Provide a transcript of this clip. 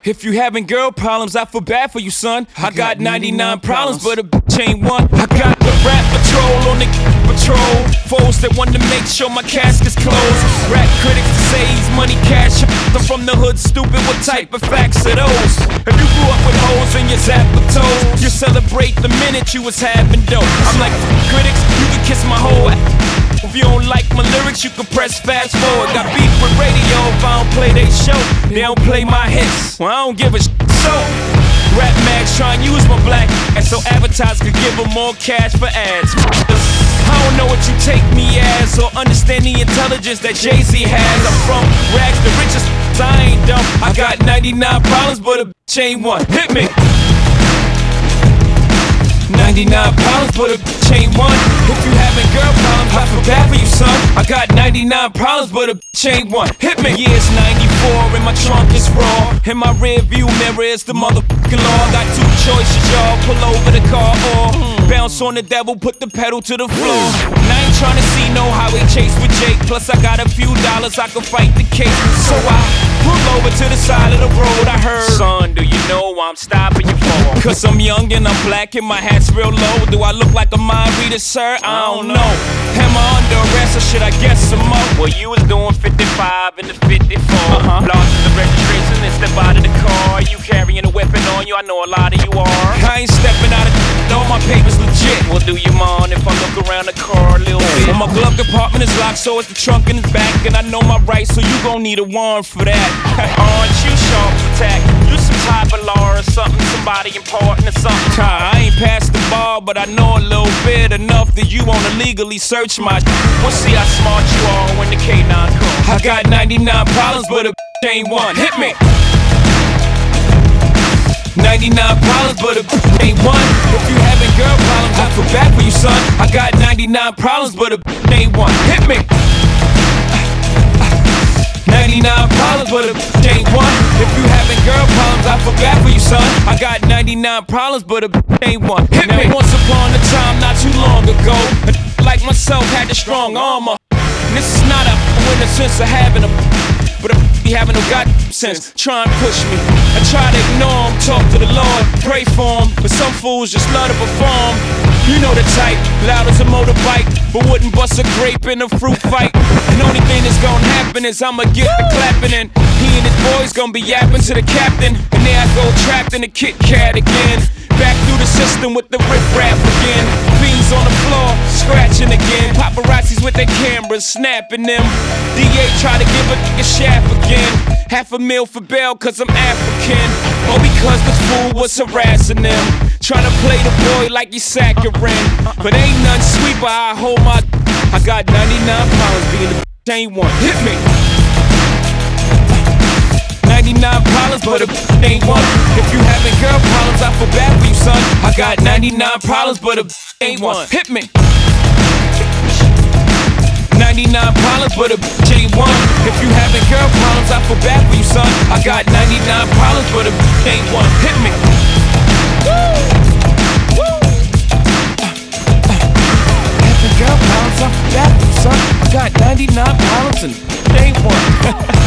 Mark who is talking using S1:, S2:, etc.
S1: If you having girl problems, I feel bad for you, son. I got 99 problems, but a bitch ain't one. I got the rap patrol on the patrol. Foes that want to make sure my casket's closed. Rap critics to say he's money cash. I'm from the hood, stupid, what type of facts are those? If you grew up with hoes in your zap of toes, you celebrate the minute you was having dope. I'm like, critics, you can kiss my whole ass. If you don't like my lyrics, you can press fast forward. Got beef with radio if I don't play they show. They don't play my hits, well I don't give a shit. So, rap mags try and use my black and so advertisers could give them more cash for ads. I don't know what you take me as or understand the intelligence that Jay-Z has. I'm from rags, the richest, I ain't dumb. I got 99 problems, but a bitch ain't one. Hit me! 99 problems, but a bitch ain't one. If you having girl problems, I feel bad for you, son. I got 99 problems, but a bitch ain't one. Hit me! Yeah, it's 94 and my trunk is raw. In my rear view mirror is the motherfucking law. Got two choices, y'all. Pull over the car or bounce on the devil, put the pedal to the floor. And I ain't tryna see no highway chase with Jake. Plus I got a few dollars, I can fight the case. So I pull over to the side of the road. I heard, son, do you know why I'm stopping you for? Cause I'm young and I'm black and my hat's real low. Do I look like a mind reader, sir? I don't know. Am I under arrest or should I guess some more? Well, you was doing 55 in the 54. Lost the registration and step out of the car. You carrying a weapon on you, I know a lot of you are. I ain't stepping out of all my papers legit. Well, do you mind if I look around the car a little bit? Well, my glove compartment is locked, so it's the trunk in the back. And I know my rights, so you gon' need a warrant for that. Aren't you sharp attack? You some type of law or something, somebody important or something. I ain't passed the bar, but I know a little bit enough that you wanna legally search my We'll see how smart you are when the K9 comes. I got 99 problems, but a ain't one. Hit me! 99 problems, but a ain't one. If you having girl problems, I feel bad for you, son. I got 99 problems, but a ain't one. Hit me! 99 problems, but a ain't one. If you having girl problems, I feel bad for you, son. I got 99 problems, but a ain't one. Hit me! Now, once upon a time, not too long ago, like myself had the strong armor. And this is not a in the sense of having a but be having no god sense, try and push me. I try to ignore him, talk to the Lord, pray for him. But some fools just love to perform. You know the type, loud as a motorbike, but wouldn't bust a grape in a fruit fight. And only thing that's gonna happen is I'ma get the clapping, and he and his boys gonna be yapping to the captain. And there I go trapped in the Kit Kat again. Back through the system with the riff-raff again. Beans on the floor, scratching again. Paparazzis with their cameras, snapping them. DA try to give a shaft again. $500,000 for bail cause I'm African. Or because this fool was harassing them. Trying to play the boy like he's saccharine. But ain't nothing sweet but I hold my I got 99 pounds being the ain't one. Hit me! 99 problems, but a ain't one. If you having girl problems, I feel bad for you, son. I got 99 problems, but a ain't one. Hit me! 99 problems, but a ain't one. If you having girl problems, I feel bad for you, son. I got 99 problems, but a ain't one. Hit me! Having girl problems, I feel bad for you, son. I got 99 problems and ain't one.